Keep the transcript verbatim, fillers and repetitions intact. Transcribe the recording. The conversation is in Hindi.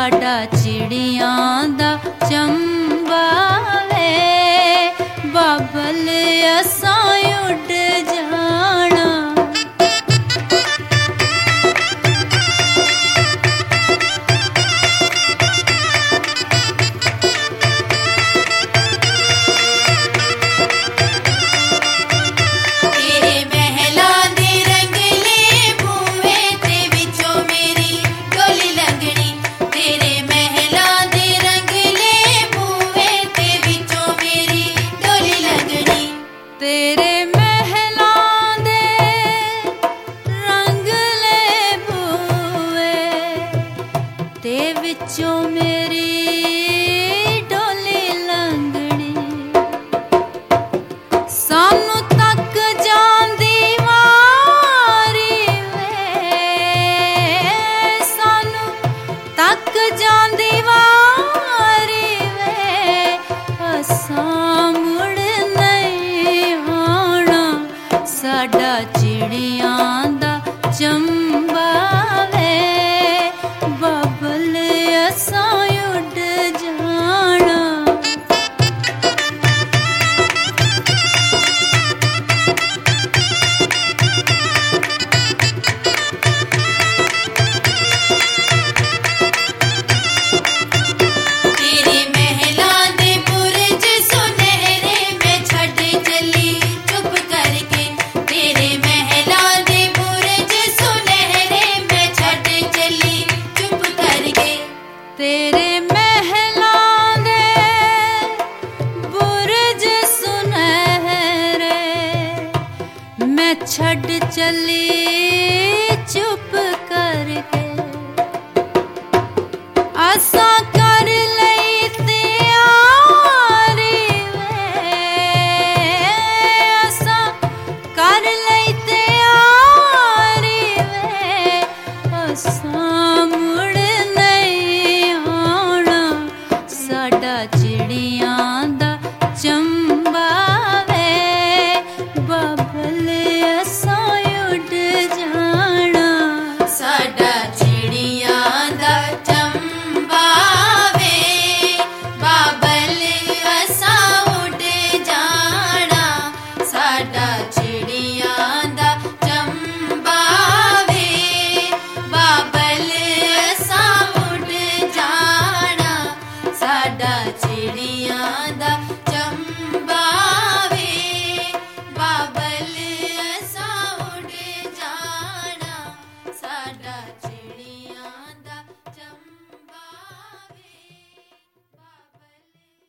साडा चिड़ियां दा चंबा वे बाबल असां उड़ जाना। तेरे महलां दे रंगले बूए ते विचों मेरी डोली लंघनी। सानू तक जांदी वारी वे सानू तक जांदी वारी वे असां मुड़ साडा चिड़ियां दा चंबा वे बाबल असां उड़ जाना। तेरे महलां दे बुरज सुनहरे मैं छड़ चली चुप करके। असां कर लई तैयारी वे असां कर लई तैयारी वे असां मुड़ साडा चिड़ियां दा चंबा वे बाबल असां उड़ जाना। साडा चिड़ियां दा चंबा वे बाबल असां उड़ जाना। साडा